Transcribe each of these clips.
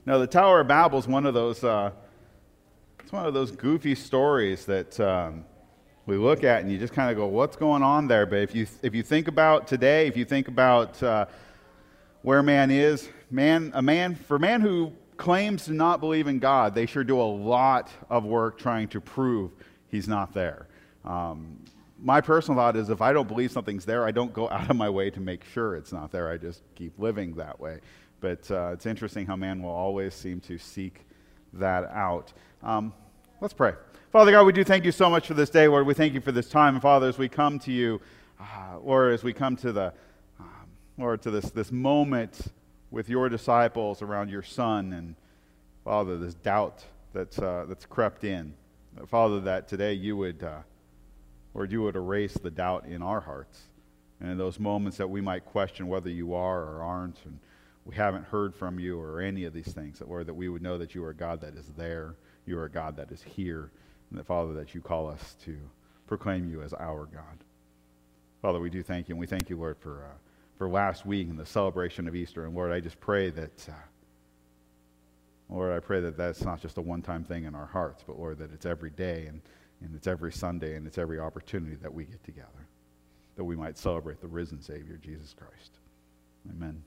Now, the Tower of Babel is one of those. It's one of those goofy stories that we look at, and you just kind of go, "What's going on there?" But if you think about today, if you think about where man is, a man who claims to not believe in God, they sure do a lot of work trying to prove He's not there. My personal thought is, if I don't believe something's there, I don't go out of my way to make sure it's not there. I just keep living that way. But it's interesting how man will always seem to seek that out. Let's pray. Father God, we do thank you so much for this day, Lord. We thank you for this time. And Father, as we come to you, Lord, as we come to this moment with your disciples around your Son, and Father, this doubt that's crept in, Father, that today you would, Lord, you would erase the doubt in our hearts, and in those moments that we might question whether you are or aren't, and we haven't heard from you or any of these things, that Lord, that we would know that you are a God that is there, you are a God that is here, and that, Father, that you call us to proclaim you as our God. Father, we do thank you, and we thank you, Lord, for last week and the celebration of Easter. And Lord, I just pray that, Lord, I pray that that's not just a one-time thing in our hearts, but Lord, that it's every day and it's every Sunday and it's every opportunity that we get together, that we might celebrate the risen Savior, Jesus Christ. Amen.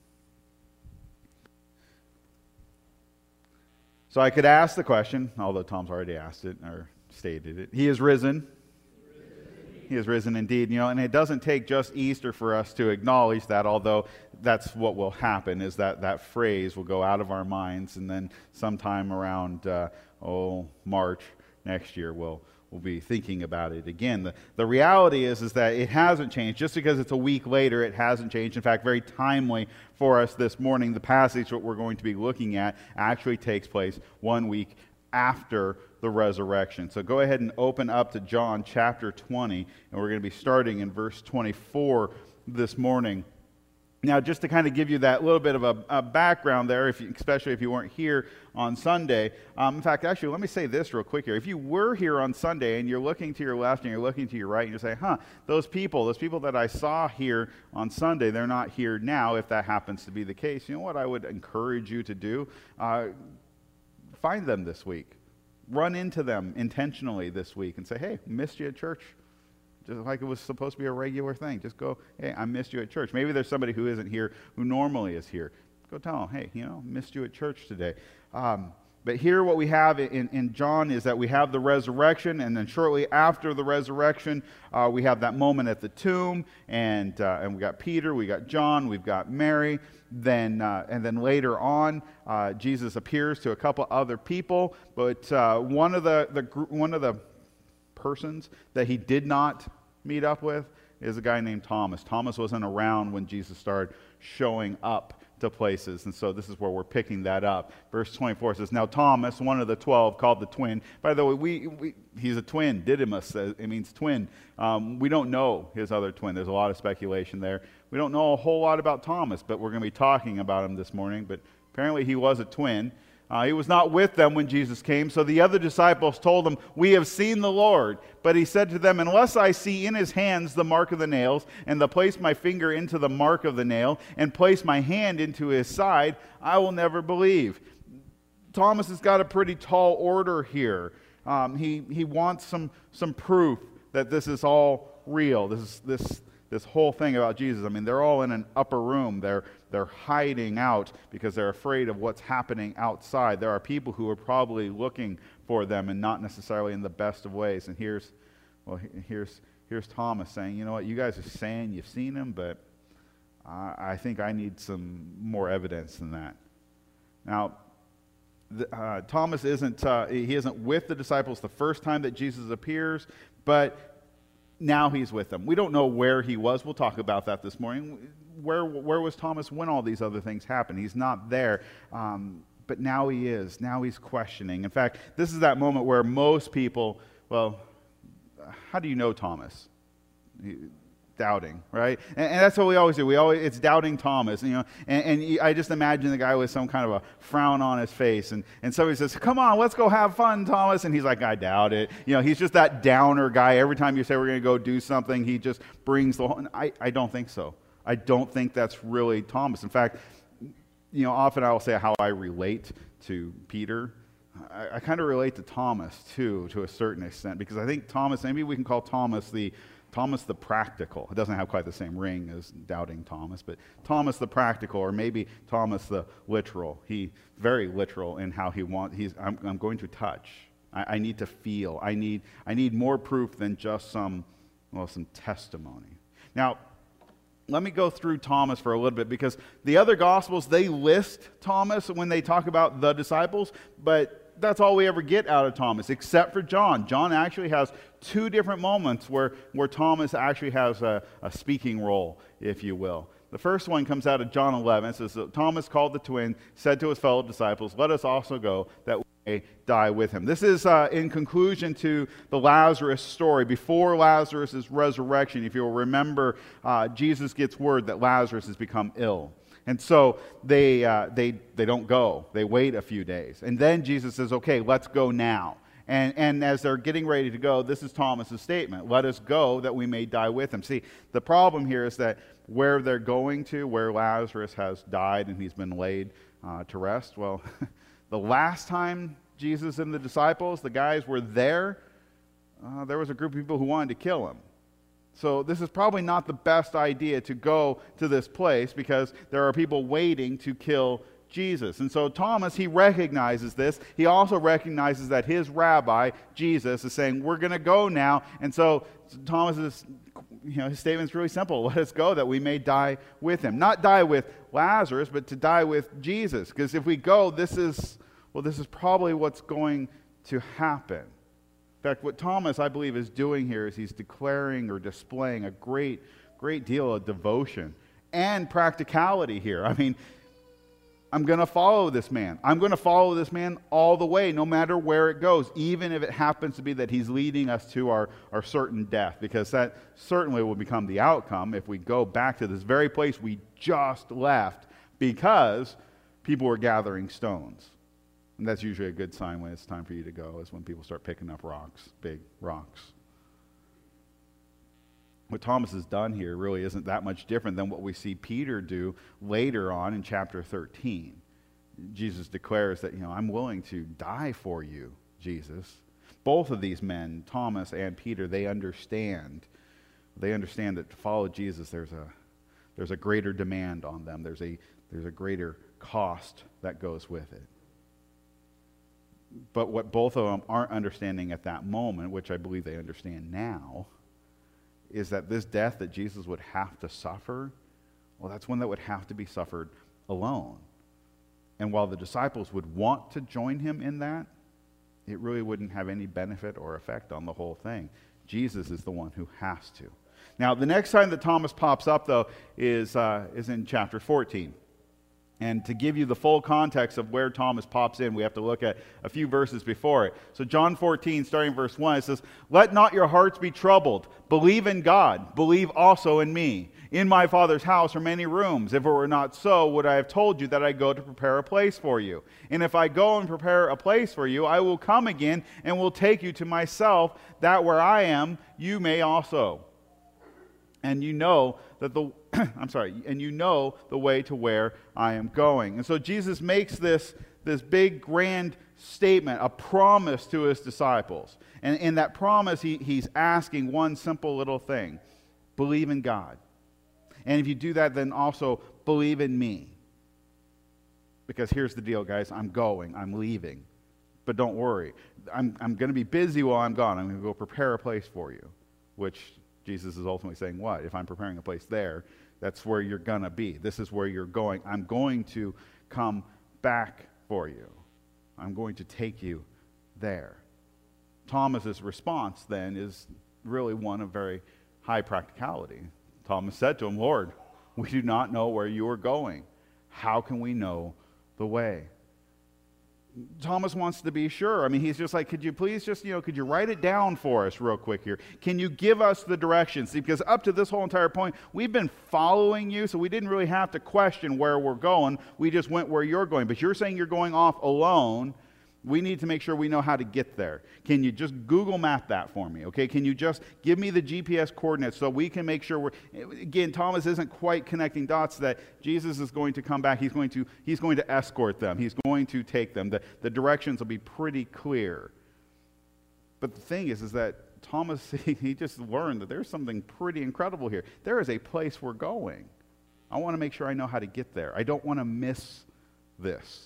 So I could ask the question, although Tom's already asked it or stated it. He is risen. He is risen indeed. And it doesn't take just Easter for us to acknowledge that, although that's what will happen, is that phrase will go out of our minds, and then sometime around March next year we'll be thinking about it again. The reality is that it hasn't changed. Just because it's a week later, it hasn't changed. In fact, very timely for us this morning, the passage that we're going to be looking at actually takes place 1 week after the resurrection. So go ahead and open up to John chapter 20, and we're going to be starting in verse 24 this morning. Now, just to kind of give you that little bit of a background there, especially if you weren't here on Sunday. In fact, actually, let me say this real quick here. If you were here on Sunday and you're looking to your left and you're looking to your right, and you say, those people that I saw here on Sunday, they're not here now, if that happens to be the case. You know what I would encourage you to do? Find them this week. Run into them intentionally this week and say, hey, missed you at church. Just like it was supposed to be a regular thing. Just go, hey, I missed you at church. Maybe there's somebody who isn't here who normally is here. Go tell them, hey, missed you at church today. But here what we have in John is that we have the resurrection, and then shortly after the resurrection, we have that moment at the tomb, and we got Peter, we got John, we've got Mary. And then later on, Jesus appears to a couple other people, but one of the persons that he did not meet up with is a guy named Thomas. Thomas wasn't around when Jesus started showing up to places, and so this is where we're picking that up. Verse 24 says, now Thomas, one of the 12, called the twin. By the way, he's a twin. Didymus, it means twin. We don't know his other twin. There's a lot of speculation there. We don't know a whole lot about Thomas, but we're going to be talking about him this morning. But apparently he was a twin. He was not with them when Jesus came, so the other disciples told him, we have seen the Lord. But he said to them, unless I see in his hands the mark of the nails, and place my finger into the mark of the nail, and place my hand into his side, I will never believe. Thomas has got a pretty tall order here. He wants some proof that this is all real. This whole thing about Jesus, they're all in an upper room. They're hiding out because they're afraid of what's happening outside. There are people who are probably looking for them and not necessarily in the best of ways. And here's Thomas saying, you know what, you guys are saying you've seen him, but I think I need some more evidence than that. Now, Thomas isn't with the disciples the first time that Jesus appears, but now he's with them. We don't know where he was. We'll talk about that this morning. Where was Thomas when all these other things happened? He's not there. But now he is. Now he's questioning. In fact, this is that moment where most people, how do you know Thomas? Doubting, right? And that's what we always do. It's doubting Thomas, and I just imagine the guy with some kind of a frown on his face, and somebody says, "Come on, let's go have fun, Thomas," and he's like, "I doubt it." He's just that downer guy. Every time you say we're going to go do something, he just brings the whole. I don't think so. I don't think that's really Thomas. In fact, often I will say how I relate to Peter. I kind of relate to Thomas, too, to a certain extent, because I think Thomas, maybe we can call Thomas the practical. It doesn't have quite the same ring as doubting Thomas, but Thomas the practical, or maybe Thomas the literal. He very literal in how he wants. I'm going to touch. I need to feel. I need more proof than just some testimony. Now, let me go through Thomas for a little bit, because the other Gospels, they list Thomas when they talk about the disciples, but that's all we ever get out of Thomas, except for John. John actually has two different moments where Thomas actually has a speaking role, if you will. The first one comes out of John 11. It says, Thomas called the twin, said to his fellow disciples, let us also go, that we may die with him. This is in conclusion to the Lazarus story. Before Lazarus' resurrection, if you'll remember, Jesus gets word that Lazarus has become ill. And so they don't go. They wait a few days. And then Jesus says, okay, let's go now. And as they're getting ready to go, this is Thomas's statement. Let us go that we may die with him. See, the problem here is that where they're going to, where Lazarus has died and he's been laid to rest, well, the last time Jesus and the disciples, the guys were there was a group of people who wanted to kill him. So this is probably not the best idea to go to this place, because there are people waiting to kill Jesus. And so Thomas, he recognizes this. He also recognizes that his rabbi, Jesus, is saying, we're going to go now. And so Thomas's his statement is really simple. Let us go that we may die with him. Not die with Lazarus, but to die with Jesus. Because if we go, this is probably what's going to happen. In fact, what Thomas, I believe, is doing here is he's declaring or displaying a great deal of devotion and practicality here. I mean, I'm going to follow this man. I'm going to follow this man all the way, no matter where it goes, even if it happens to be that he's leading us to our certain death, because that certainly will become the outcome if we go back to this very place we just left, because people were gathering stones. And that's usually a good sign when it's time for you to go, is when people start picking up rocks, big rocks. What Thomas has done here really isn't that much different than what we see Peter do later on in chapter 13. Jesus declares that, I'm willing to die for you, Jesus. Both of these men, Thomas and Peter, they understand that to follow Jesus, there's a greater demand on them. There's a greater cost that goes with it. But what both of them aren't understanding at that moment, which I believe they understand now, is that this death that Jesus would have to suffer, well, that's one that would have to be suffered alone. And while the disciples would want to join him in that, it really wouldn't have any benefit or effect on the whole thing. Jesus is the one who has to. Now, the next time that Thomas pops up, though, is in chapter 14. And to give you the full context of where Thomas pops in, we have to look at a few verses before it. So John 14, starting verse 1, it says, let not your hearts be troubled. Believe in God. Believe also in me. In my Father's house are many rooms. If it were not so, would I have told you that I go to prepare a place for you? And if I go and prepare a place for you, I will come again and will take you to myself, that where I am, you may also. And you know that and you know the way to where I am going. And so Jesus makes this big grand statement, a promise to his disciples. And in that promise, he's asking one simple little thing: believe in God. And if you do that, then also believe in me. Because here's the deal, guys. I'm going. I'm leaving. But don't worry. I'm going to be busy while I'm gone. I'm going to go prepare a place for you, which Jesus is ultimately saying, what? If I'm preparing a place there, that's where you're going to be. This is where you're going. I'm going to come back for you. I'm going to take you there. Thomas's response then is really one of very high practicality. Thomas said to him, Lord, we do not know where you are going. How can we know the way? Thomas wants to be sure. I mean, he's just like, could you please just, could you write it down for us real quick here? Can you give us the directions? See, because up to this whole entire point, we've been following you, so we didn't really have to question where we're going. We just went where you're going. But you're saying you're going off alone. We need to make sure we know how to get there. Can you just Google map that for me, okay? Can you just give me the GPS coordinates so we can make sure again, Thomas isn't quite connecting dots that Jesus is going to come back. He's going to escort them. He's going to take them. The directions will be pretty clear. But the thing is that Thomas, he just learned that there's something pretty incredible here. There is a place we're going. I want to make sure I know how to get there. I don't want to miss this.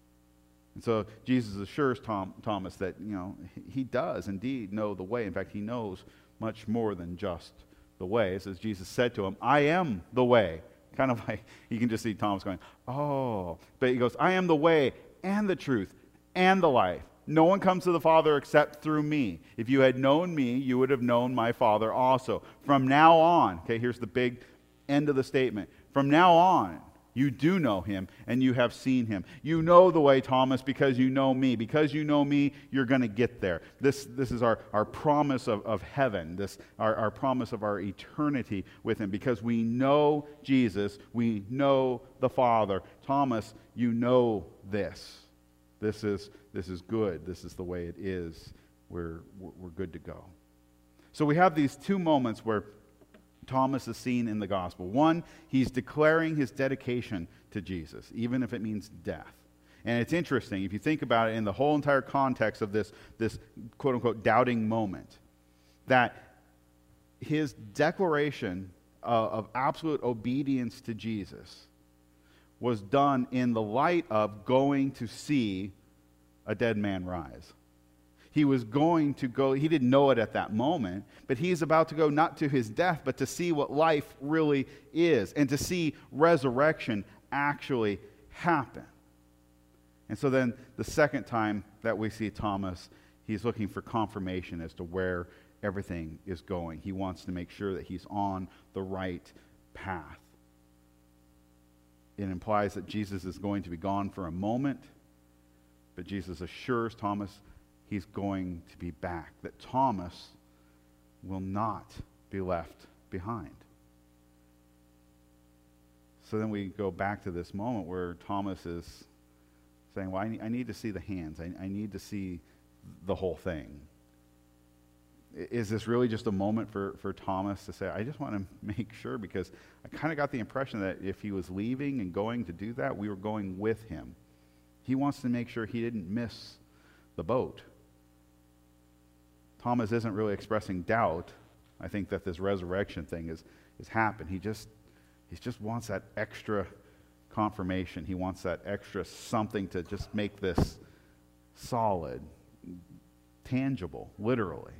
And so Jesus assures Thomas that, he does indeed know the way. In fact, he knows much more than just the way. It says Jesus said to him, I am the way. Kind of like, you can just see Thomas going, oh. But he goes, I am the way and the truth and the life. No one comes to the Father except through me. If you had known me, you would have known my Father also. From now on, okay, here's the big end of the statement. From now on, you do know him, and you have seen him. You know the way, Thomas, because you know me. Because you know me, you're going to get there. This is our promise of heaven, our promise of our eternity with him. Because we know Jesus, we know the Father. Thomas, you know this. This is good. This is the way it is. We're good to go. So we have these two moments where Thomas is seen in the gospel. One, he's declaring his dedication to Jesus, even if it means death. And it's interesting, if you think about it in the whole entire context of this quote-unquote doubting moment, that his declaration of absolute obedience to Jesus was done in the light of going to see a dead man rise. He was going to go, he didn't know it at that moment, but he's about to go not to his death, but to see what life really is and to see resurrection actually happen. And so then the second time that we see Thomas, he's looking for confirmation as to where everything is going. He wants to make sure that he's on the right path. It implies that Jesus is going to be gone for a moment, but Jesus assures Thomas he's going to be back, that Thomas will not be left behind. So then we go back to this moment where Thomas is saying, well, I need to see the hands. I need to see the whole thing. Is this really just a moment for Thomas to say, I just want to make sure, because I kind of got the impression that if he was leaving and going to do that, we were going with him. He wants to make sure he didn't miss the boat. Thomas isn't really expressing doubt. I think that this resurrection thing is happened. He just wants that extra confirmation. He wants that extra something to just make this solid, tangible, literally.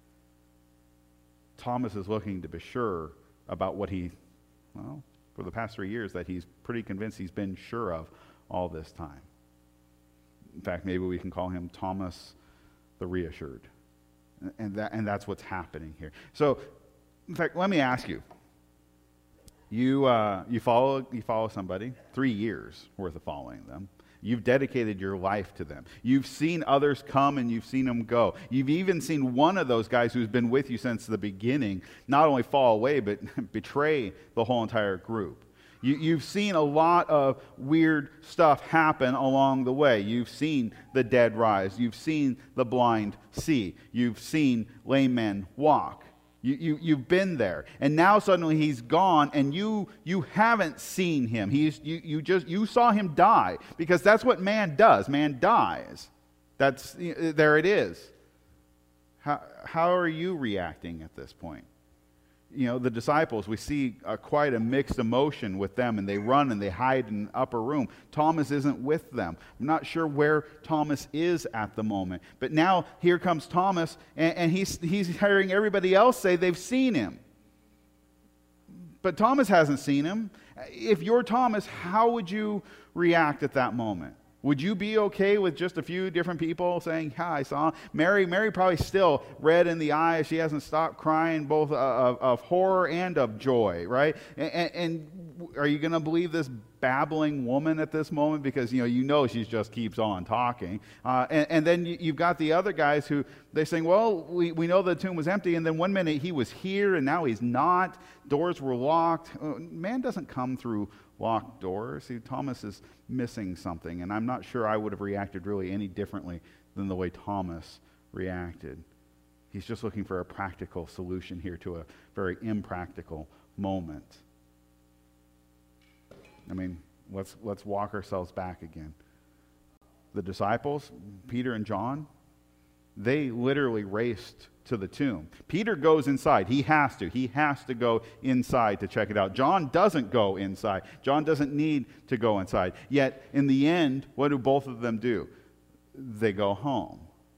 Thomas is looking to be sure about what for the past 3 years, that he's pretty convinced he's been sure of all this time. In fact, maybe we can call him Thomas the Reassured. And that's what's happening here. So, in fact, let me ask you. You follow somebody, 3 years worth of following them. You've dedicated your life to them. You've seen others come and you've seen them go. You've even seen one of those guys who's been with you since the beginning not only fall away, but betray the whole entire group. You've seen a lot of weird stuff happen along the way. You've seen the dead rise. You've seen the blind see. You've seen lame men walk. You've been there. And now suddenly he's gone and you haven't seen him. You saw him die, because that's what man does. Man dies. There it is. How are you reacting at this point? The disciples, we see quite a mixed emotion with them, and they run and they hide in an upper room. Thomas isn't with them. I'm not sure where Thomas is at the moment. But now here comes Thomas, and he's hearing everybody else say they've seen him. But Thomas hasn't seen him. If you're Thomas, how would you react at that moment? Would you be okay with just a few different people saying, "Hi, I saw him"? Mary probably still red in the eyes. She hasn't stopped crying, both of horror and of joy, right? And are you going to believe this babbling woman at this moment? Because she just keeps on talking. And then you've got the other guys who they're saying, well, we know the tomb was empty, and then one minute he was here and now he's not. Doors were locked. Man doesn't come through locked doors. See, Thomas is missing something, and I'm not sure I would have reacted really any differently than the way Thomas reacted. He's just looking for a practical solution here to a very impractical moment. I mean, let's walk ourselves back again. The disciples, Peter and John, they literally raced to the tomb. Peter goes inside. He has to. He has to go inside to check it out. John doesn't go inside. John doesn't need to go inside. Yet, in the end, what do both of them do? They go home.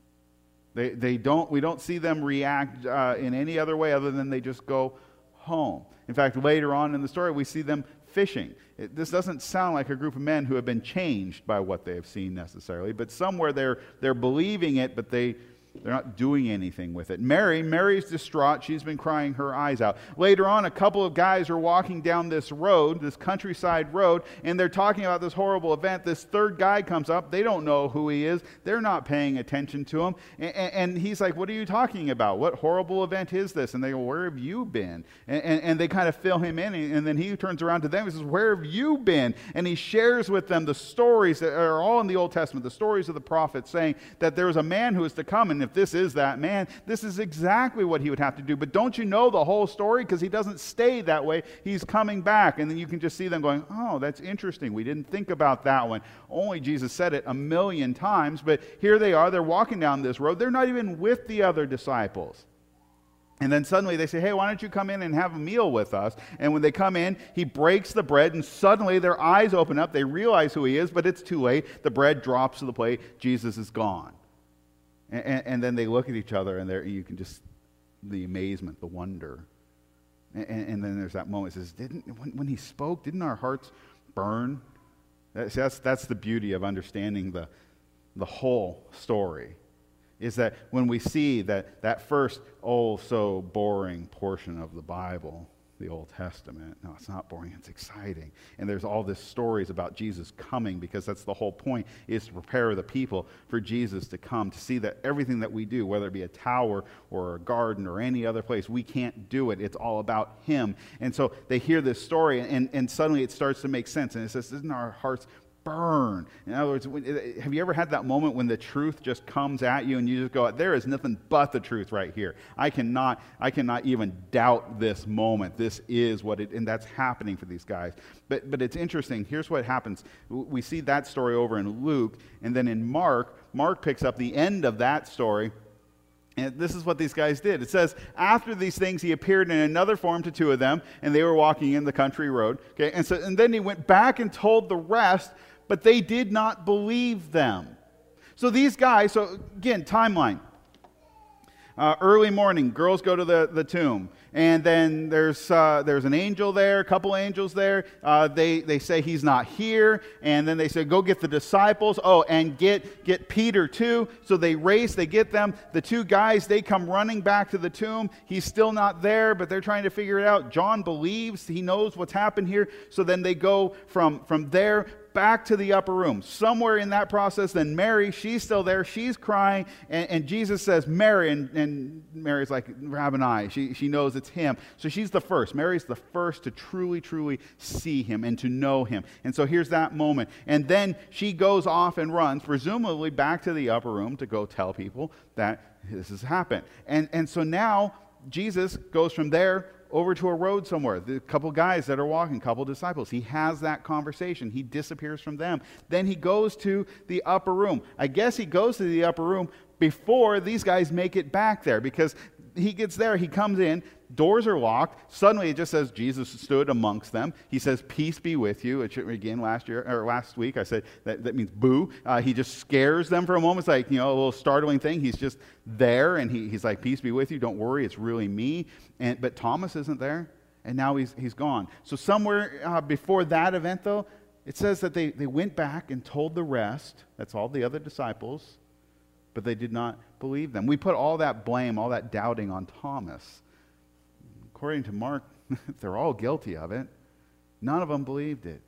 We don't see them react in any other way other than they just go home. In fact, later on in the story, we see them fishing. This doesn't sound like a group of men who have been changed by what they have seen necessarily, but somewhere they're believing it, but they're not doing anything with it. Mary's distraught. She's been crying her eyes out. Later on, a couple of guys are walking down this road, this countryside road, and they're talking about this horrible event. This third guy comes up. They don't know who he is. They're not paying attention to him. And he's like, what are you talking about? What horrible event is this? And they go, where have you been? And they kind of fill him in, and then he turns around to them and says, where have you been? And he shares with them the stories that are all in the Old Testament, the stories of the prophets, saying that there was a man who is to come, and if this is that man, this is exactly what he would have to do. But don't you know the whole story? Because he doesn't stay that way. He's coming back. And then you can just see them going, oh, that's interesting. We didn't think about that one. Only Jesus said it 1,000,000 times. But here they are. They're walking down this road. They're not even with the other disciples. And then suddenly they say, hey, why don't you come in and have a meal with us? And when they come in, he breaks the bread, and suddenly their eyes open up. They realize who he is, but it's too late. The bread drops to the plate. Jesus is gone. And then they look at each other, and you can just, the amazement, the wonder. And then there's that moment. It says, when he spoke, didn't our hearts burn? That's the beauty of understanding the whole story, is that when we see that first, so boring portion of the Bible, the Old Testament. No, it's not boring. It's exciting. And there's all these stories about Jesus coming, because that's the whole point, is to prepare the people for Jesus to come, to see that everything that we do, whether it be a tower or a garden or any other place, we can't do it. It's all about him. And so they hear this story, and suddenly it starts to make sense. And it says, isn't our hearts burn? In other words, have you ever had that moment when the truth just comes at you and you just go, there is nothing but the truth right here. I cannot even doubt this moment. This is what it, and that's happening for these guys. But it's interesting. Here's what happens. We see that story over in Luke, and then in Mark picks up the end of that story. And this is what these guys did. It says, after these things, he appeared in another form to two of them, and they were walking in the country road. Okay, and then he went back and told the rest, but they did not believe them. So these guys, so again, timeline. Early morning, girls go to the tomb, and then there's an angel there, a couple angels there. They say he's not here, and then they say, go get the disciples. Oh, and get Peter too. So they race, they get them. The two guys, they come running back to the tomb. He's still not there, but they're trying to figure it out. John believes, he knows what's happened here. So then they go from there back to the upper room. Somewhere in that process, then Mary, she's still there, she's crying, and Jesus says, Mary, and Mary's like, Rabboni, she knows it's him. So she's the first. Mary's the first to truly, truly see him and to know him. And so here's that moment. And then she goes off and runs, presumably back to the upper room to go tell people that this has happened. And so now Jesus goes from there over to a road somewhere. The couple guys that are walking, couple disciples. He has that conversation. He disappears from them. Then he goes to the upper room. I guess he goes to the upper room before these guys make it back there, because he gets there, he comes in, doors are locked. Suddenly it just says Jesus stood amongst them. He says, peace be with you. Again, last week I said that means boo. He just scares them for a moment. It's like, a little startling thing. He's just there, and he's like, peace be with you. Don't worry, it's really me. But Thomas isn't there, and now he's gone. So somewhere before that event, though, it says that they went back and told the rest. That's all the other disciples. But they did not believe them. We put all that blame, all that doubting on Thomas. According to Mark, they're all guilty of it. None of them believed it.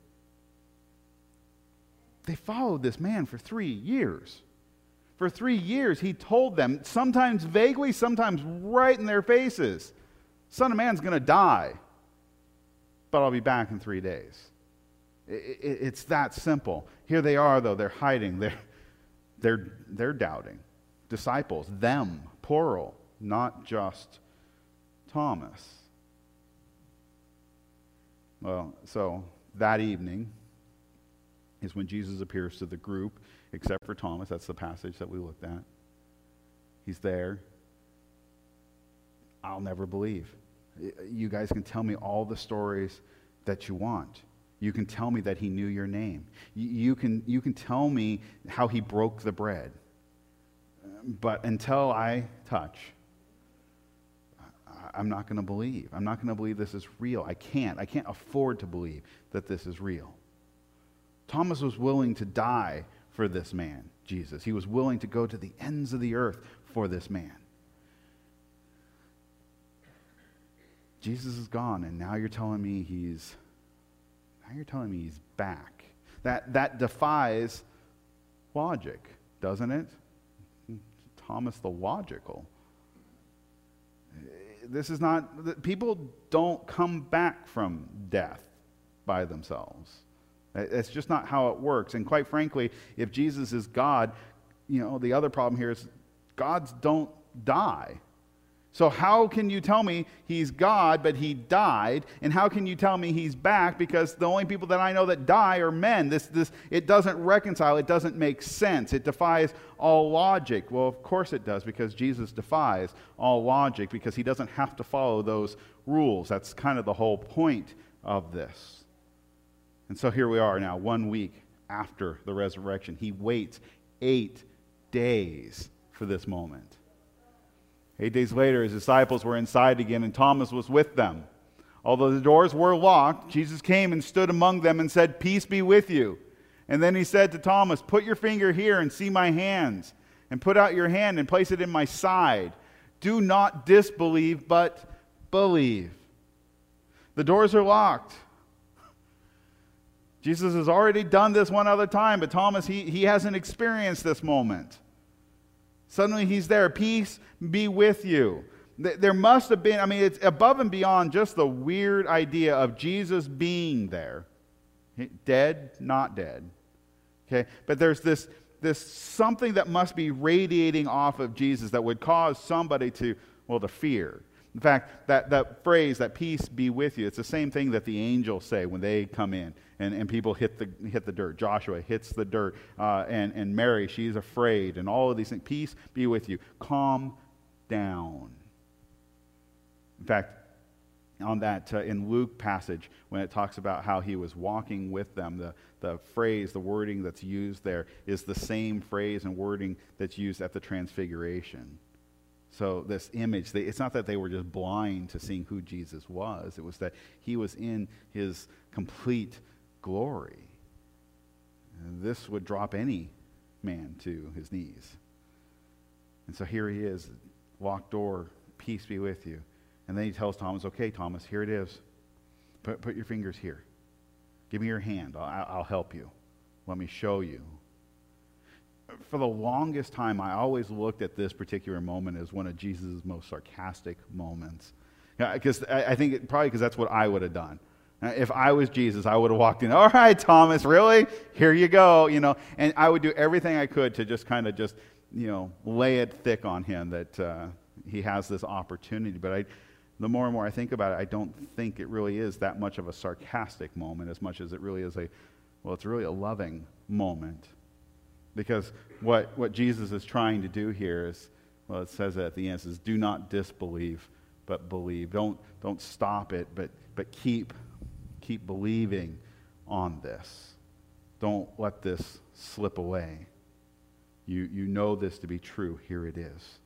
They followed this man for 3 years. For 3 years, he told them, sometimes vaguely, sometimes right in their faces, Son of Man's going to die, but I'll be back in 3 days. It's that simple. Here they are, though. They're hiding. They're doubting. Disciples, them, plural, not just Thomas. Well, so that evening is when Jesus appears to the group, except for Thomas. That's the passage that we looked at. He's there. I'll never believe. You guys can tell me all the stories that you want. You can tell me that he knew your name. You can tell me how he broke the bread. But until I touch, I'm not going to believe. I'm not going to believe this is real. I can't afford to believe that this is real. Thomas was willing to die for this man, Jesus. He was willing to go to the ends of the earth for this man. Jesus is gone, and now you're telling me he's back. That defies logic, doesn't it? Thomas the logical. This is not, people don't come back from death by themselves. It's just not how it works. And quite frankly, if Jesus is God, the other problem here is gods don't die. So how can you tell me he's God, but he died? And how can you tell me he's back? Because the only people that I know that die are men. It doesn't reconcile. It doesn't make sense. It defies all logic. Well, of course it does, because Jesus defies all logic, because he doesn't have to follow those rules. That's kind of the whole point of this. And so here we are now, 1 week after the resurrection. He waits 8 days for this moment. 8 days later, his disciples were inside again, and Thomas was with them. Although the doors were locked, Jesus came and stood among them and said, "Peace be with you." And then he said to Thomas, "Put your finger here and see my hands, and put out your hand and place it in my side. Do not disbelieve, but believe." The doors are locked. Jesus has already done this one other time, but Thomas, he hasn't experienced this moment. Suddenly he's there. Peace be with you. There must have been, it's above and beyond just the weird idea of Jesus being there. Dead, not dead. Okay? But there's this something that must be radiating off of Jesus that would cause somebody to fear. In fact, that phrase, that peace be with you, it's the same thing that the angels say when they come in and people hit the dirt. Joshua hits the dirt, and Mary, she's afraid, and all of these things. Peace be with you. Calm down. In fact, on that in Luke passage, when it talks about how he was walking with them, the phrase, the wording that's used there is the same phrase and wording that's used at the Transfiguration. So this image, it's not that they were just blind to seeing who Jesus was. It was that he was in his complete glory. And this would drop any man to his knees. And so here he is, locked door, peace be with you. And then he tells Thomas, "Okay, Thomas, here it is. Put your fingers here. Give me your hand. I'll help you. Let me show you." For the longest time, I always looked at this particular moment as one of Jesus' most sarcastic moments. Because I think probably because that's what I would have done. If I was Jesus, I would have walked in, "All right, Thomas, really? Here you go." And I would do everything I could to just kind of lay it thick on him that he has this opportunity. But the more and more I think about it, I don't think it really is that much of a sarcastic moment as much as it really is it's really a loving moment. Because what Jesus is trying to do here is, it says at the end, it says, "Do not disbelieve, but believe." Don't stop it, but keep believing on this. Don't let this slip away. You know this to be true. Here it is.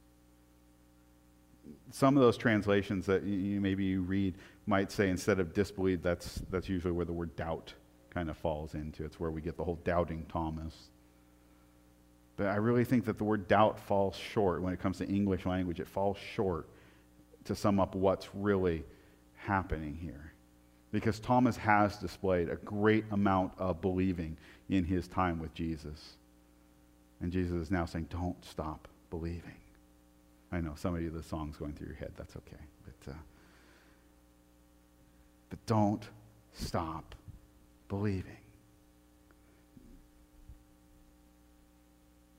Some of those translations that maybe you read might say, instead of disbelieve, that's usually where the word doubt kind of falls into. It's where we get the whole doubting Thomas. But I really think that the word doubt falls short when it comes to English language. It falls short to sum up what's really happening here. Because Thomas has displayed a great amount of believing in his time with Jesus. And Jesus is now saying, don't stop believing. I know some of you, the song's going through your head. That's okay. But don't stop believing.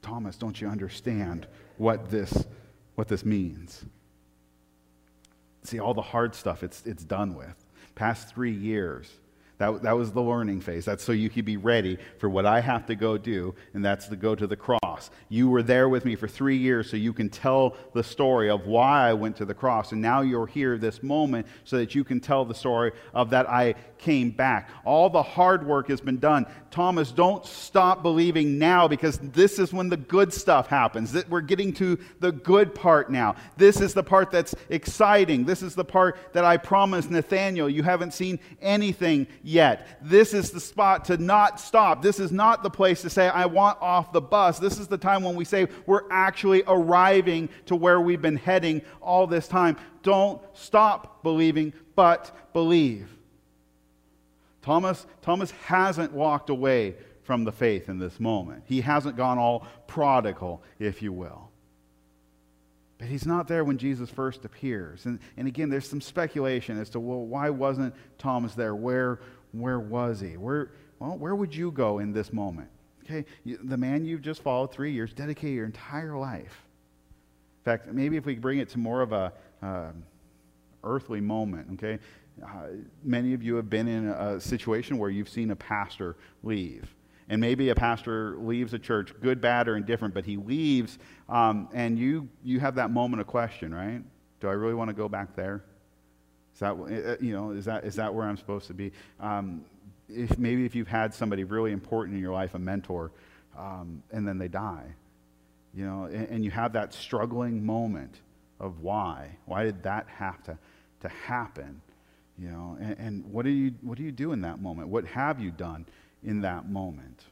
Thomas, don't you understand what this means? See, all the hard stuff, it's done with. Past 3 years, that was the learning phase. That's so you could be ready for what I have to go do, and that's to go to the cross. You were there with me for 3 years so you can tell the story of why I went to the cross, and now you're here this moment so that you can tell the story of that I came back. All the hard work has been done. Thomas, don't stop believing now, because this is when the good stuff happens. That we're getting to the good part now. This is the part that's exciting. This is the part that I promised Nathaniel. You haven't seen anything yet. This is the spot to not stop. This is not the place to say, I want off the bus. This is the time when we say we're actually arriving to where we've been heading all this time. Don't stop believing, but believe. Thomas hasn't walked away from the faith in this moment. He hasn't gone all prodigal, if you will. But he's not there when Jesus first appears. And again, there's some speculation as to, well, why wasn't Thomas there? Where was he? Where would you go in this moment? Okay, the man you've just followed 3 years, dedicate your entire life. In fact, maybe if we bring it to more of a earthly moment, okay? Many of you have been in a situation where you've seen a pastor leave. And maybe a pastor leaves a church, good, bad, or indifferent, but he leaves, and you have that moment of question, right? Do I really want to go back there? Is that where I'm supposed to be? If you've had somebody really important in your life, a mentor, and then they die, and you have that struggling moment of why did that have to happen? And what do you do in that moment? What have you done in that moment?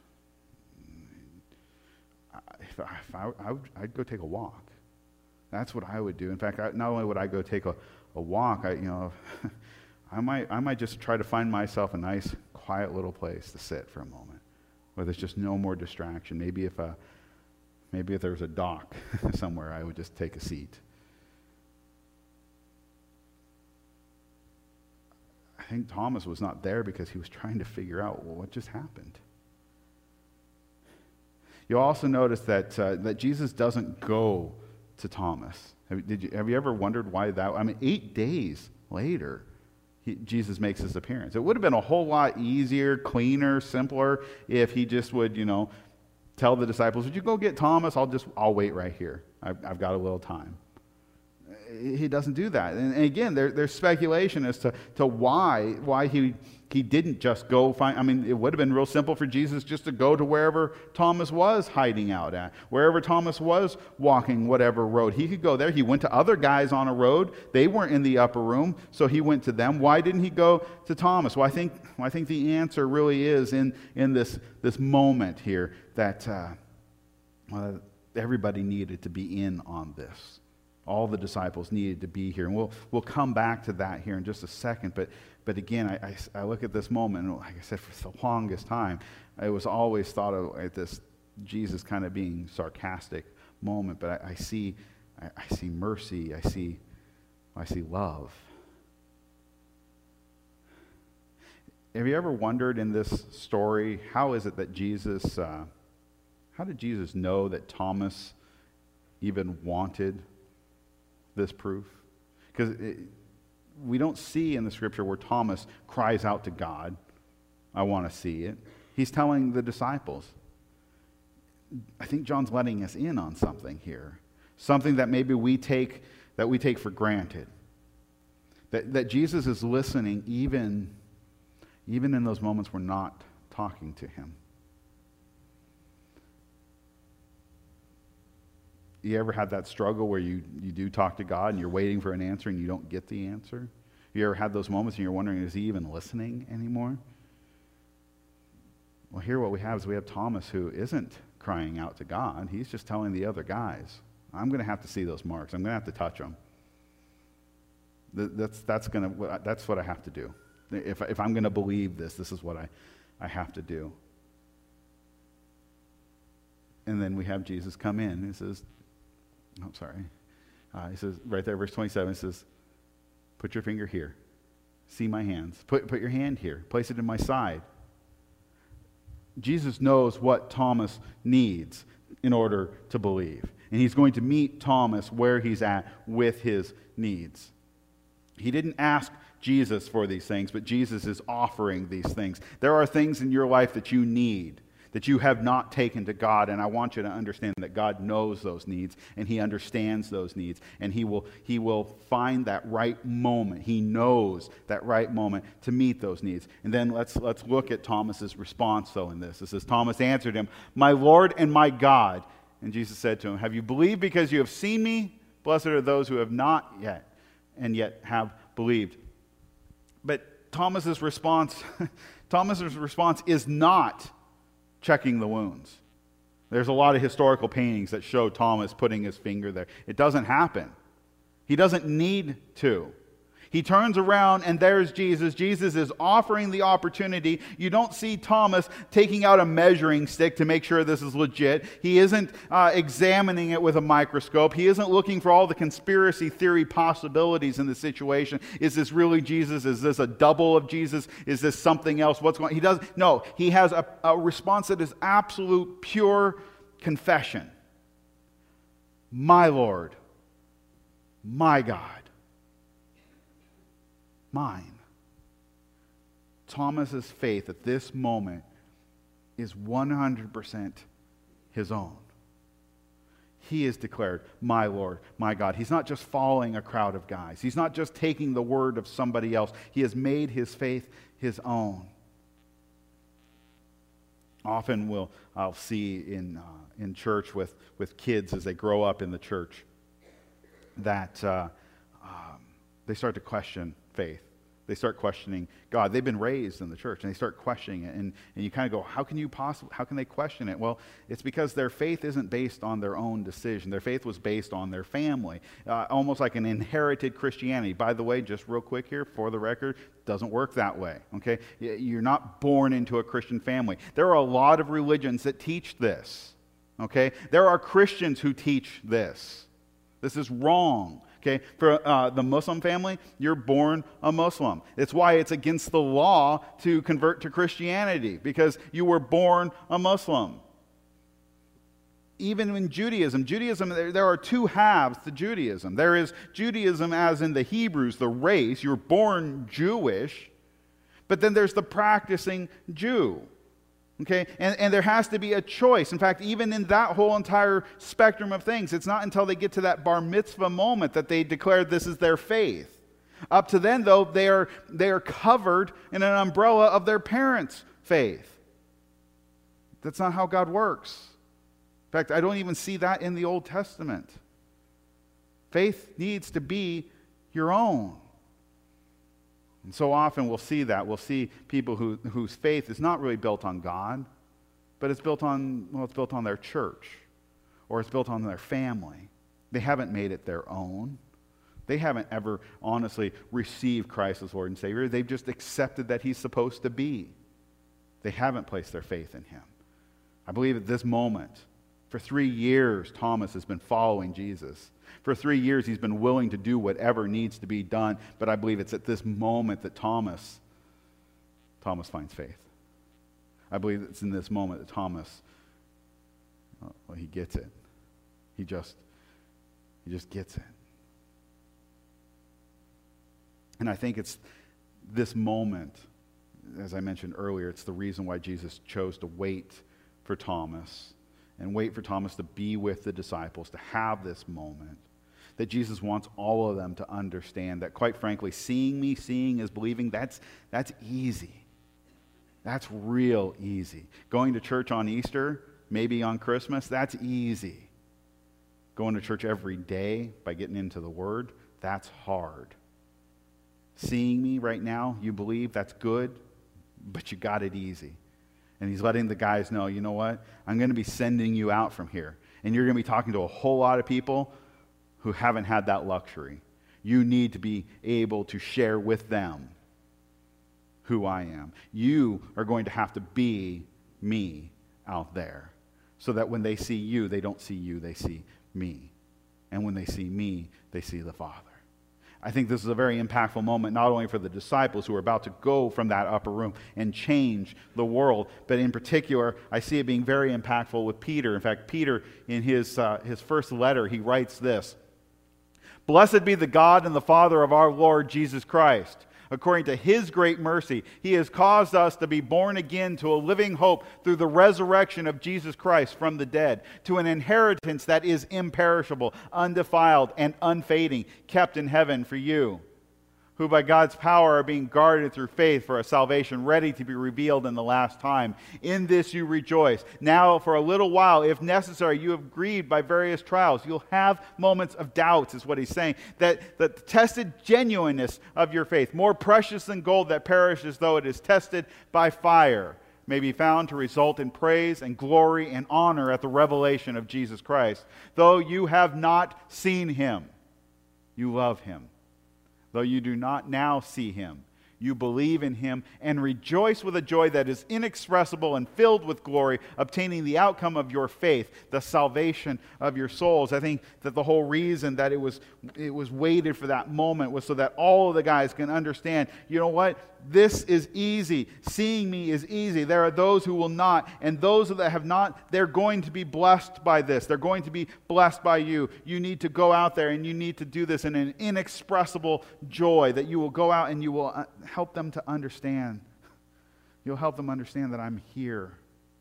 I'd go take a walk. That's what I would do. In fact, not only would I go take a walk, I might just try to find myself a nice, quiet little place to sit for a moment, where there's just no more distraction. Maybe if there's a dock somewhere, I would just take a seat. I think Thomas was not there because he was trying to figure out, well, what just happened. You'll also notice that Jesus doesn't go to Thomas. Have you ever wondered why that? 8 days later, Jesus makes his appearance. It would have been a whole lot easier, cleaner, simpler if he just would, tell the disciples, "Would you go get Thomas? I'll wait right here. I've got a little time." He doesn't do that. And again, there's speculation as to why he didn't just go find. It would have been real simple for Jesus just to go to wherever Thomas was hiding out at, wherever Thomas was walking whatever road. He could go there. He went to other guys on a road. They weren't in the upper room, so he went to them. Why didn't he go to Thomas? Well, I think the answer really is in this moment here that everybody needed to be in on this. All the disciples needed to be here. And we'll come back to that here in just a second. But again, I look at this moment, and like I said, for the longest time, I was always thought of at this Jesus kind of being sarcastic moment. But I see mercy. I see love. Have you ever wondered in this story, how is it that how did Jesus know that Thomas even wanted this proof? Because we don't see in the scripture where Thomas cries out to God, "I want to see it." He's telling the disciples. I think John's letting us in on something here, something that maybe we take for granted. That Jesus is listening even in those moments we're not talking to him. You ever had that struggle where you do talk to God and you're waiting for an answer and you don't get the answer? You ever had those moments and you're wondering, is he even listening anymore? Well, here what we have is we have Thomas who isn't crying out to God. He's just telling the other guys, I'm going to have to see those marks. I'm going to have to touch them. That's what I have to do. If I'm going to believe this is what I have to do. And then we have Jesus come in. He says, he says, right there, verse 27, he says, "Put your finger here. See my hands. Put your hand here. Place it in my side." Jesus knows what Thomas needs. in order to believe. And he's going to meet Thomas where he's at with his needs. He didn't ask Jesus for these things, but Jesus is offering these things. There are things in your life that you need, that you have not taken to God, and I want you to understand that God knows those needs, and he understands those needs, and he will find that right moment. He knows that right moment to meet those needs. And then let's look at Thomas's response, though, in this. It says, Thomas answered him, "My Lord and my God." And Jesus said to him, "Have you believed because you have seen me? Blessed are those who have not yet, and yet have believed." But Thomas's response is not checking the wounds. There's a lot of historical paintings that show Thomas putting his finger there. It doesn't happen. He doesn't need to. He turns around and there's Jesus. Jesus is offering the opportunity. You don't see Thomas taking out a measuring stick to make sure this is legit. He isn't examining it with a microscope. He isn't looking for all the conspiracy theory possibilities in the situation. Is this really Jesus? Is this a double of Jesus? Is this something else? What's going on? He doesn't. No, he has a response that is absolute, pure confession. My Lord, my God. Mine. Thomas's faith at this moment is 100% his own. He is declared, my Lord, my God. He's not just following a crowd of guys. He's not just taking the word of somebody else. He has made his faith his own. Often I'll see in church with kids as they grow up in the church that they start to question faith. They start questioning God. They've been raised in the church, and they start questioning it. And you kind of go, how can they question it? Well, it's because their faith isn't based on their own decision. Their faith was based on their family, almost like an inherited Christianity. By the way, just real quick here, for the record, doesn't work that way, okay? You're not born into a Christian family. There are a lot of religions that teach this, okay? There are Christians who teach this. This is wrong. Okay, for the Muslim family, you're born a Muslim. It's why it's against the law to convert to Christianity, because you were born a Muslim. Even in Judaism, there are two halves to Judaism. There is Judaism as in the Hebrews, the race. You're born Jewish, but then there's the practicing Jew. Okay, and there has to be a choice. In fact, even in that whole entire spectrum of things, it's not until they get to that bar mitzvah moment that they declare this is their faith. Up to then, though, they are covered in an umbrella of their parents' faith. That's not how God works. In fact, I don't even see that in the Old Testament. Faith needs to be your own. And so often we'll see that. We'll see people whose faith is not really built on God, but it's built on their church, or it's built on their family. They haven't made it their own. They haven't ever honestly received Christ as Lord and Savior. They've just accepted that He's supposed to be. They haven't placed their faith in Him. I believe at this moment, for 3 years, Thomas has been following Jesus. For 3 years, he's been willing to do whatever needs to be done. But I believe it's at this moment that Thomas finds faith. I believe it's in this moment that Thomas, he gets it. He just gets it. And I think it's this moment, as I mentioned earlier, it's the reason why Jesus chose to wait for Thomas and wait for Thomas to be with the disciples, to have this moment. That Jesus wants all of them to understand that, quite frankly, seeing is believing. That's easy. That's real easy. Going to church on Easter, maybe on Christmas, that's easy. Going to church every day by getting into the Word, that's hard. Seeing me right now, you believe, that's good, but you got it easy. And he's letting the guys know, you know what? I'm going to be sending you out from here. And you're going to be talking to a whole lot of people who haven't had that luxury. You need to be able to share with them who I am. You are going to have to be me out there, so that when they see you, they don't see you, they see me. And when they see me, they see the Father. I think this is a very impactful moment, not only for the disciples who are about to go from that upper room and change the world, but in particular, I see it being very impactful with Peter. In fact, Peter, in his first letter, he writes this: "Blessed be the God and the Father of our Lord Jesus Christ. According to his great mercy, he has caused us to be born again to a living hope through the resurrection of Jesus Christ from the dead, to an inheritance that is imperishable, undefiled, and unfading, kept in heaven for you, who by God's power are being guarded through faith for a salvation ready to be revealed in the last time. In this you rejoice. Now for a little while, if necessary, you have grieved by various trials. You'll have moments of doubts, is what he's saying. That the tested genuineness of your faith, more precious than gold that perishes though it is tested by fire, may be found to result in praise and glory and honor at the revelation of Jesus Christ. Though you have not seen him, you love him. Though you do not now see him, you believe in him and rejoice with a joy that is inexpressible and filled with glory, obtaining the outcome of your faith, the salvation of your souls." I think that the whole reason that it was waited for that moment was so that all of the guys can understand, you know what? This is easy. Seeing me is easy. There are those who will not, and those that have not, they're going to be blessed by this. They're going to be blessed by you. You need to go out there and you need to do this in an inexpressible joy, that you will go out and you will help them to understand. You'll help them understand that I'm here.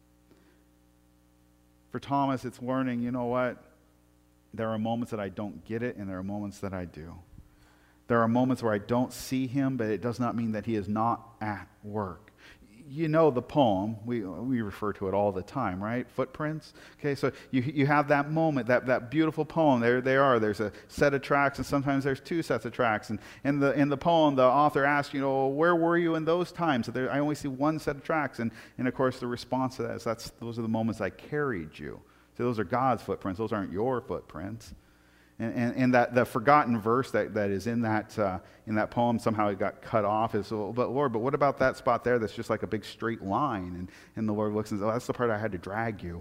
For Thomas, it's learning, you know what? There are moments that I don't get it, and there are moments that I do. There are moments where I don't see him, but it does not mean that he is not at work. You know the poem, we refer to it all the time, right? Footprints. Okay, so you have that moment, that beautiful poem. There they are. There's a set of tracks, and sometimes there's two sets of tracks. And in the poem, the author asks, you know, where were you in those times? So I only see one set of tracks. And of course, the response to that is those are the moments I carried you. So those are God's footprints. Those aren't your footprints. And that the forgotten verse that is in that poem, somehow it got cut off, is, oh, but Lord, but what about that spot there that's just like a big straight line? And the Lord looks and says, oh, that's the part I had to drag you.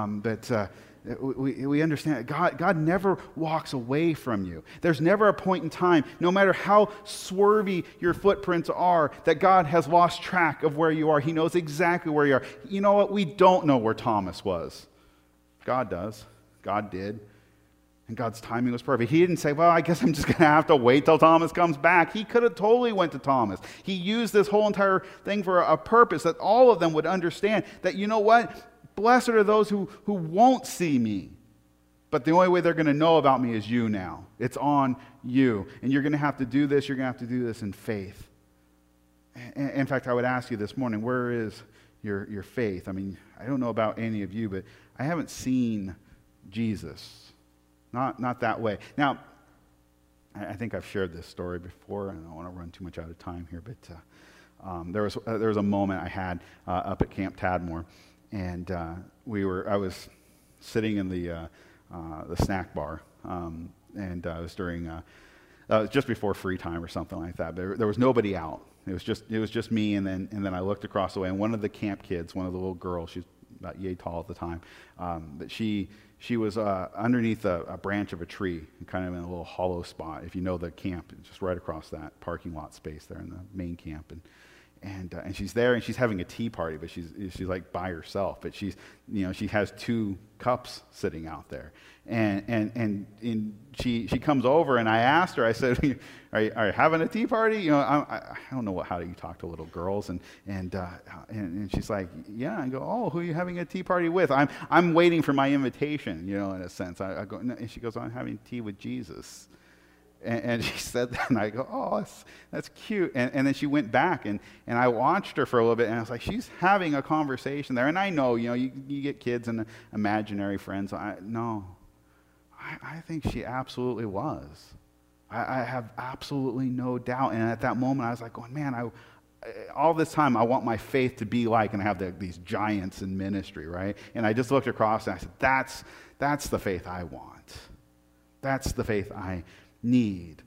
We understand that God never walks away from you. There's never a point in time, no matter how swervy your footprints are, that God has lost track of where you are. He knows exactly where you are. You know what? We don't know where Thomas was. God does. God did. And God's timing was perfect. He didn't say, well, I guess I'm just going to have to wait till Thomas comes back. He could have totally went to Thomas. He used this whole entire thing for a purpose, that all of them would understand that, you know what? Blessed are those who won't see me. But the only way they're going to know about me is you now. It's on you. And you're going to have to do this. You're going to have to do this in faith. In fact, I would ask you this morning, where is your faith? I mean, I don't know about any of you, but I haven't seen Jesus. Not that way. Now, I think I've shared this story before, and I don't want to run too much out of time here, but there was a moment I had up at Camp Tadmor, and I was sitting in the snack bar, and it was during just before free time or something like that. But there was nobody out. It was just me, and then I looked across the way, and one of the camp kids, one of the little girls, she's about yay tall at the time, but she was underneath a branch of a tree, kind of in a little hollow spot. If you know the camp, it's just right across that parking lot space there in the main camp. And she's there, and she's having a tea party, but she's like by herself. But she has two cups sitting out there, and she comes over, and I asked her, I said, are you having a tea party? You know, I don't know how do you talk to little girls, and she's like, yeah. I go, oh, who are you having a tea party with? I'm waiting for my invitation, you know, in a sense. I go, and she goes, I'm having tea with Jesus. And she said that, and I go, oh, that's cute. And then she went back, and I watched her for a little bit, and I was like, she's having a conversation there. And I know, you get kids and imaginary friends. I think she absolutely was. I have absolutely no doubt. And at that moment, I was like, going, man, all this time, I want my faith to be like, and I have these giants in ministry, right? And I just looked across, and I said, that's the faith I want. That's the faith I need.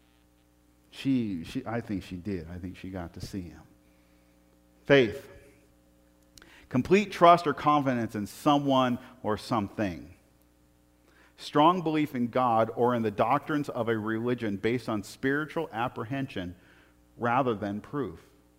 I think she did. I think she got to see him. Faith. Complete trust or confidence in someone or something. Strong belief in God or in the doctrines of a religion based on spiritual apprehension rather than proof.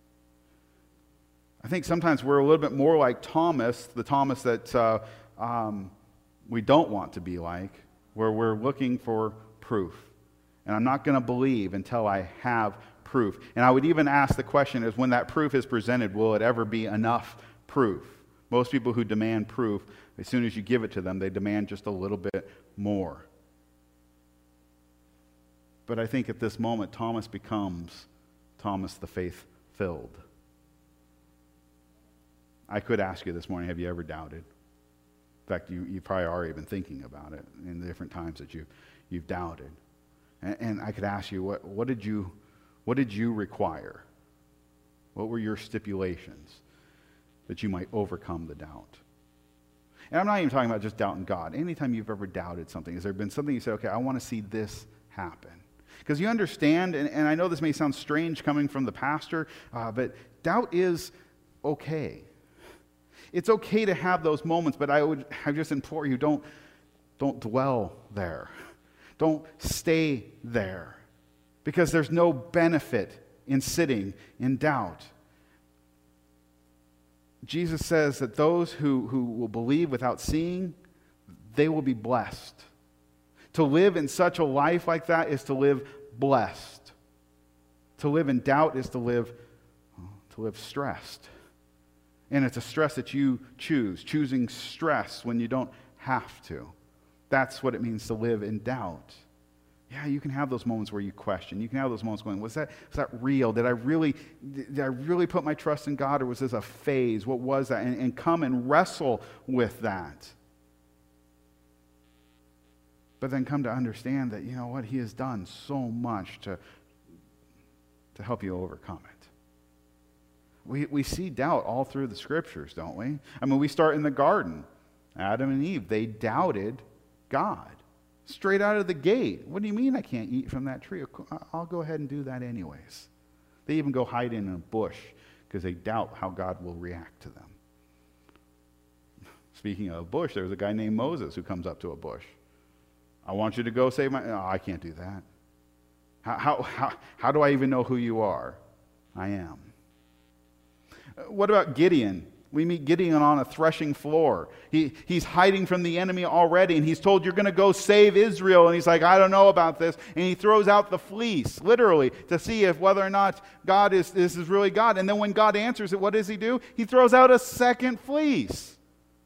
I think sometimes we're a little bit more like Thomas, the Thomas that we don't want to be like, where we're looking for proof. And I'm not going to believe until I have proof. And I would even ask the question is, when that proof is presented, will it ever be enough proof? Most people who demand proof, as soon as you give it to them, they demand just a little bit more. But I think at this moment, Thomas becomes Thomas the faith-filled. I could ask you this morning, have you ever doubted? In fact, you probably are even thinking about it in the different times that you've doubted. And I could ask you, what did you require? What were your stipulations that you might overcome the doubt? And I'm not even talking about just doubt in God. Anytime you've ever doubted something, has there been something you said, okay, I want to see this happen? Because you understand, and I know this may sound strange coming from the pastor, but doubt is okay. It's okay to have those moments, but I just implore you, don't dwell there. Don't stay there. Because there's no benefit in sitting in doubt. Jesus says that those who will believe without seeing, they will be blessed. To live in such a life like that is to live blessed. To live in doubt is to live stressed. And it's a stress that you choose, choosing stress when you don't have to. That's what it means to live in doubt. Yeah, you can have those moments where you question. You can have those moments going, was that real? Did I really put my trust in God, or was this a phase? What was that? And come and wrestle with that. But then come to understand that, you know what, He has done so much to help you overcome it. We see doubt all through the Scriptures, don't we? I mean, we start in the garden. Adam and Eve, they doubted God. Straight out of the gate. What do you mean I can't eat from that tree? I'll go ahead and do that anyways. They even go hide in a bush because they doubt how God will react to them. Speaking of a bush, there was a guy named Moses who comes up to a bush. I want you to go save my... No, I can't do that. How do I even know who you are? I am. What about Gideon? We meet Gideon on a threshing floor. He's hiding from the enemy already, and he's told, you're going to go save Israel. And he's like, I don't know about this. And he throws out the fleece, literally, to see if whether or not this is really God. And then when God answers it, what does he do? He throws out a second fleece.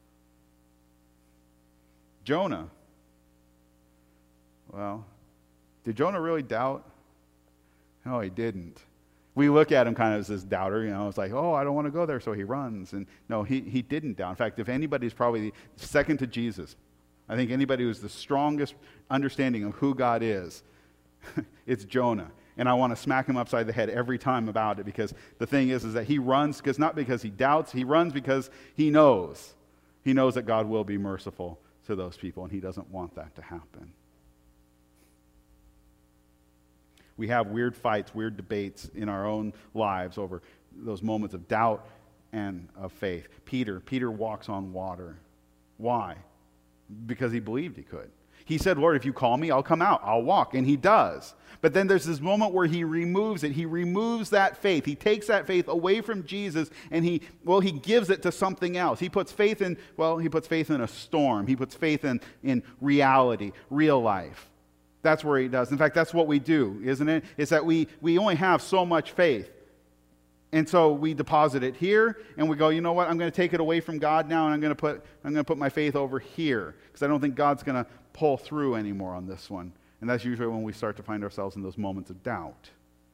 Jonah. Well, did Jonah really doubt? No, he didn't. We look at him kind of as this doubter, it's like, oh, I don't want to go there, so he runs. And no, he didn't doubt. In fact, if anybody's probably second to Jesus, I think anybody who's the strongest understanding of who God is, it's Jonah. And I want to smack him upside the head every time about it, because the thing is that he runs, not because he doubts, he runs because he knows. He knows that God will be merciful to those people, and he doesn't want that to happen. We have weird fights, weird debates in our own lives over those moments of doubt and of faith. Peter walks on water. Why? Because he believed he could. He said, Lord, if you call me, I'll come out. I'll walk. And he does. But then there's this moment where he removes it. He removes that faith. He takes that faith away from Jesus, and he gives it to something else. He puts faith in a storm. He puts faith in reality, real life. That's where he does. In fact, that's what we do, isn't it? Is that we only have so much faith. And so we deposit it here, and we go, you know what? I'm going to take it away from God now, and I'm going to put my faith over here, because I don't think God's going to pull through anymore on this one. And that's usually when we start to find ourselves in those moments of doubt.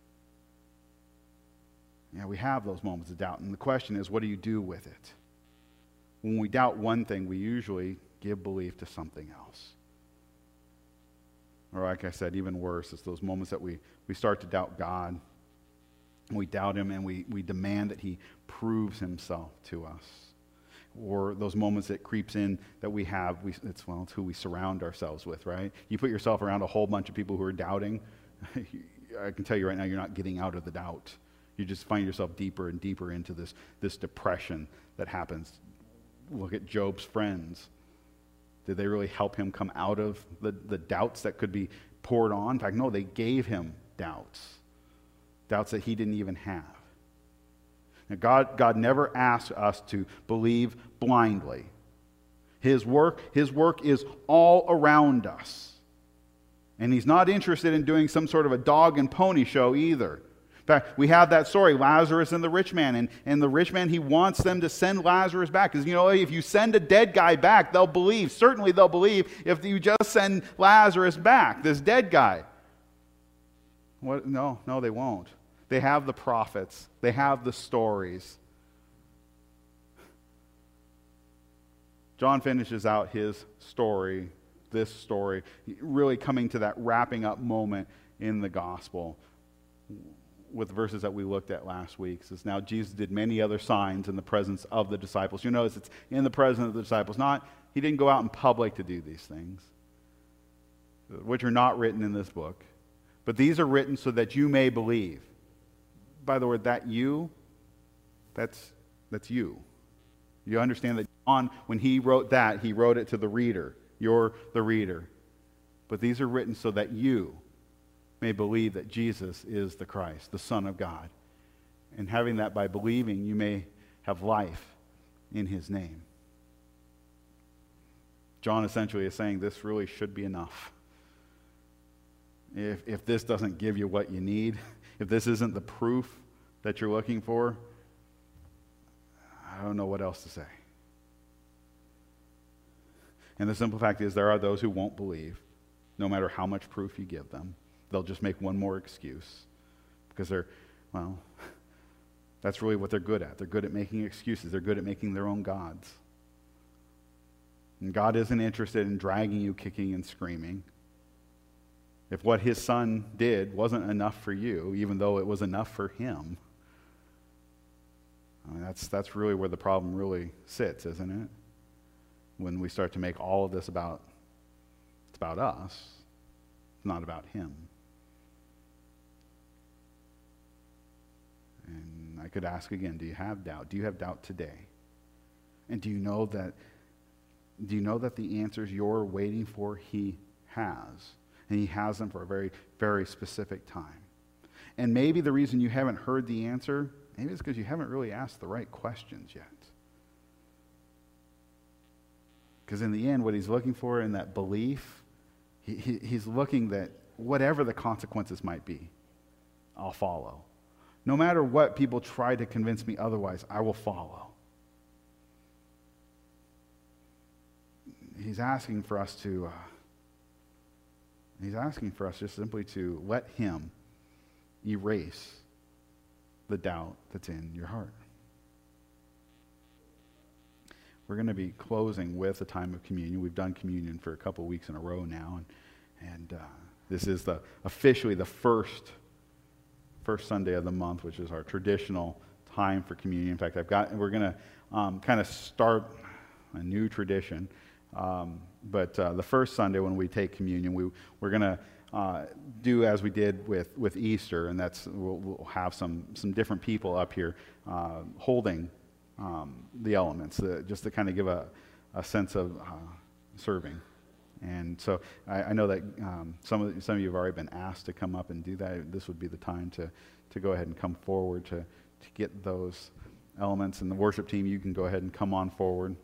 Yeah, we have those moments of doubt, and the question is, what do you do with it? When we doubt one thing, we usually give belief to something else. Or like I said, even worse, it's those moments that we start to doubt God. We doubt him, and we demand that he proves himself to us. Or those moments that creeps in that we have, it's who we surround ourselves with, right? You put yourself around a whole bunch of people who are doubting, I can tell you right now, you're not getting out of the doubt. You just find yourself deeper and deeper into this depression that happens. Look at Job's friends. Did they really help him come out of the doubts that could be poured on? In fact, no, they gave him doubts that he didn't even have. Now, God never asks us to believe blindly. His work is all around us. And he's not interested in doing some sort of a dog and pony show either. In fact, we have that story, Lazarus and the rich man. And the rich man, he wants them to send Lazarus back. Because, if you send a dead guy back, they'll believe. Certainly they'll believe if you just send Lazarus back, this dead guy. What? No, they won't. They have the prophets. They have the stories. John finishes out his story, this story, really coming to that wrapping up moment in the gospel with verses that we looked at last week. It says, now Jesus did many other signs in the presence of the disciples. You notice it's in the presence of the disciples. He didn't go out in public to do these things, which are not written in this book. But these are written so that you may believe. By the word, that you, that's you. You understand that John, when he wrote that, he wrote it to the reader. You're the reader. But these are written so that you may believe that Jesus is the Christ, the Son of God. And having that by believing, you may have life in his name. John essentially is saying this really should be enough. If this doesn't give you what you need, if this isn't the proof that you're looking for, I don't know what else to say. And the simple fact is there are those who won't believe, no matter how much proof you give them. They'll just make one more excuse because that's really what they're good at. They're good at making excuses. They're good at making their own gods. And God isn't interested in dragging you kicking and screaming. If what his son did wasn't enough for you, even though it was enough for him, that's really where the problem really sits, isn't it? When we start to make all of this it's about us, it's not about him. And I could ask again, do you have doubt? Do you have doubt today? And do you know that the answers you're waiting for, he has? And he has them for a very, very specific time. And maybe the reason you haven't heard the answer, maybe it's because you haven't really asked the right questions yet. Because in the end, what he's looking for in that belief, he's looking that whatever the consequences might be, I'll follow. No matter what people try to convince me otherwise, I will follow. He's asking for us just simply to let him erase the doubt that's in your heart. We're going to be closing with a time of communion. We've done communion for a couple weeks in a row now, and this is officially the first Sunday of the month, which is our traditional time for communion. In fact, we're going to kind of start a new tradition. But the first Sunday when we take communion, we're going to do as we did with Easter, and that's we'll have some different people up here holding the elements, just to kind of give a sense of serving. And so I know that some of you have already been asked to come up and do that. This would be the time to go ahead and come forward to get those elements. And the worship team, you can go ahead and come on forward.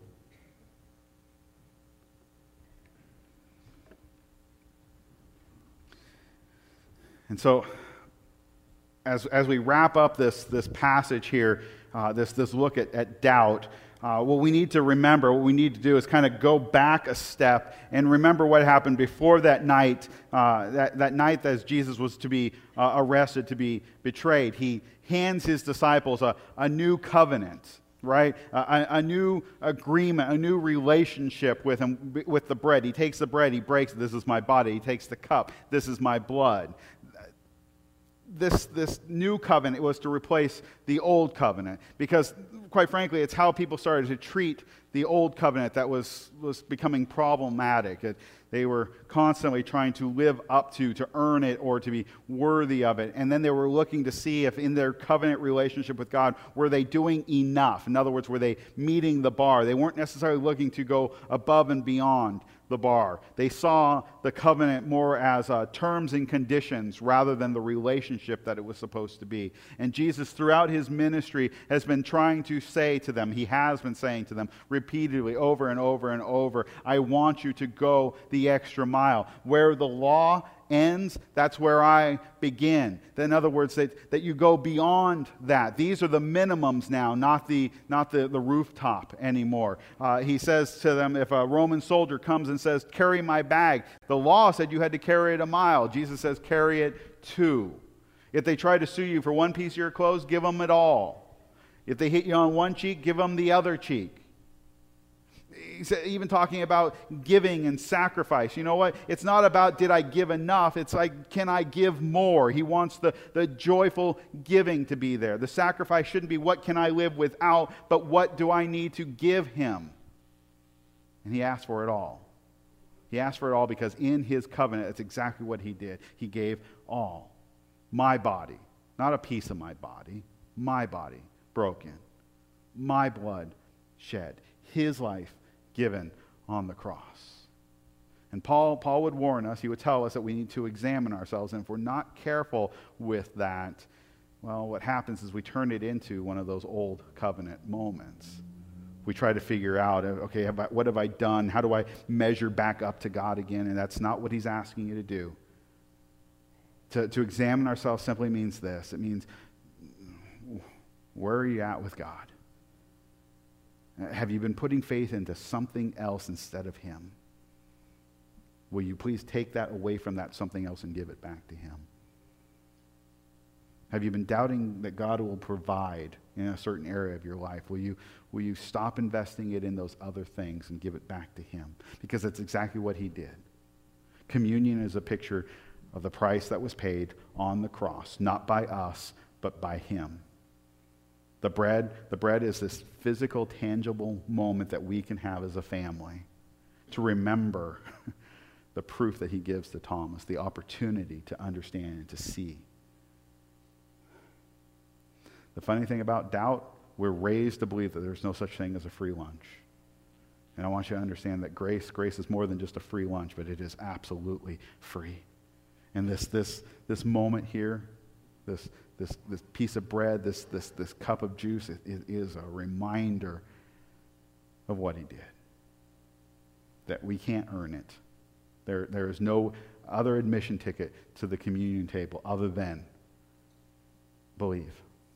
And so, as we wrap up this passage here, this look at doubt, what we need to remember, what we need to do is kind of go back a step and remember what happened before that night, that night as Jesus was to be arrested, to be betrayed. He hands his disciples a new covenant, right? A new agreement, a new relationship with him, with the bread. He takes the bread, he breaks it, this is my body. He takes the cup, this is my blood. this new covenant was to replace the old covenant, because quite frankly, it's how people started to treat the old covenant that was becoming problematic. They were constantly trying to live up to earn it or to be worthy of it. And then they were looking to see if in their covenant relationship with God, were they doing enough? In other words, were they meeting the bar? They weren't necessarily looking to go above and beyond the bar. They saw the covenant more as terms and conditions rather than the relationship that it was supposed to be. And Jesus, throughout his ministry, has been trying to say to them, he has been saying to them repeatedly over and over and over, I want you to go the extra mile. Where the law ends, that's where I begin. In other words, that you go beyond that. These are the minimums now, not the rooftop anymore. He says to them, if a Roman soldier comes and says, carry my bag, the law said you had to carry it a mile. Jesus says, carry it 2. If they try to sue you for one piece of your clothes, give them it all. If they hit you on one cheek, give them the other cheek. He's even talking about giving and sacrifice. You know what? It's not about did I give enough. It's like, can I give more? He wants the joyful giving to be there. The sacrifice shouldn't be what can I live without, but what do I need to give him? And he asked for it all. He asked for it all because in his covenant, that's exactly what he did. He gave all. My body, not a piece of my body broken. My blood shed. His life given on the cross. And Paul would warn us, he would tell us that we need to examine ourselves, and if we're not careful with that, well, what happens is we turn it into one of those old covenant moments. We try to figure out, okay, what have I done? How do I measure back up to God again? And that's not what he's asking you to do. To examine ourselves simply means this. It means, where are you at with God? Have you been putting faith into something else instead of him? Will you please take that away from that something else and give it back to him? Have you been doubting that God will provide in a certain area of your life? Will you stop investing it in those other things and give it back to him? Because that's exactly what he did. Communion is a picture of the price that was paid on the cross, not by us, but by him. The bread is this physical, tangible moment that we can have as a family to remember the proof that he gives to Thomas, the opportunity to understand and to see. The funny thing about doubt, we're raised to believe that there's no such thing as a free lunch. And I want you to understand that grace is more than just a free lunch, but it is absolutely free. And this moment here, this piece of bread, this cup of juice, it is a reminder of what he did. That we can't earn it. There is no other admission ticket to the communion table other than believe.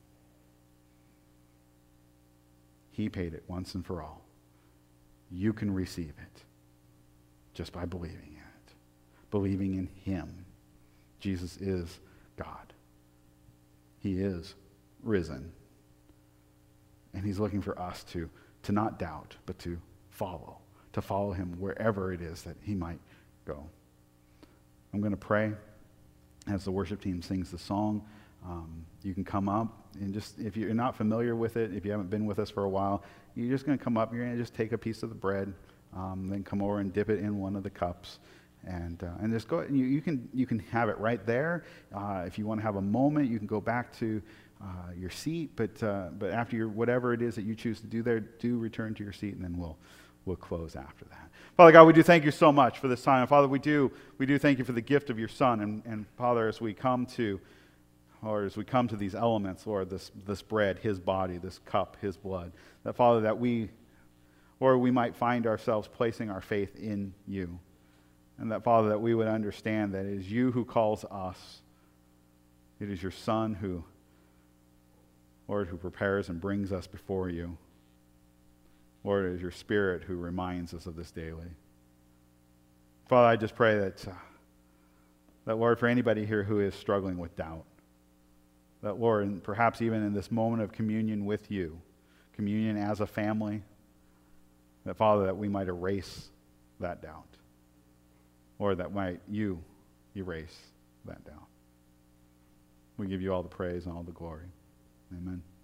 He paid it once and for all. You can receive it just by believing in it. Believing in him. Jesus is God. He is risen. And he's looking for us to not doubt, but to follow him wherever it is that he might go. I'm going to pray as the worship team sings the song. You can come up and just, if you're not familiar with it, if you haven't been with us for a while, you're just going to come up, you're going to just take a piece of the bread, then come over and dip it in one of the cups. And just go. You can have it right there. If you want to have a moment, you can go back to your seat. But after whatever it is that you choose to do there, do return to your seat, and then we'll close after that. Father God, we do thank you so much for this time. And Father, we do thank you for the gift of your Son. And Father, as we come to these elements, Lord, this bread, his body, this cup, his blood, that Father, that we might find ourselves placing our faith in you. And that, Father, that we would understand that it is you who calls us. It is your Son who prepares and brings us before you. Lord, it is your Spirit who reminds us of this daily. Father, I just pray that Lord, for anybody here who is struggling with doubt, that, Lord, and perhaps even in this moment of communion with you, communion as a family, that, Father, that we might erase that doubt. Or that might you erase that doubt. We We give you all the praise and all the glory. Amen.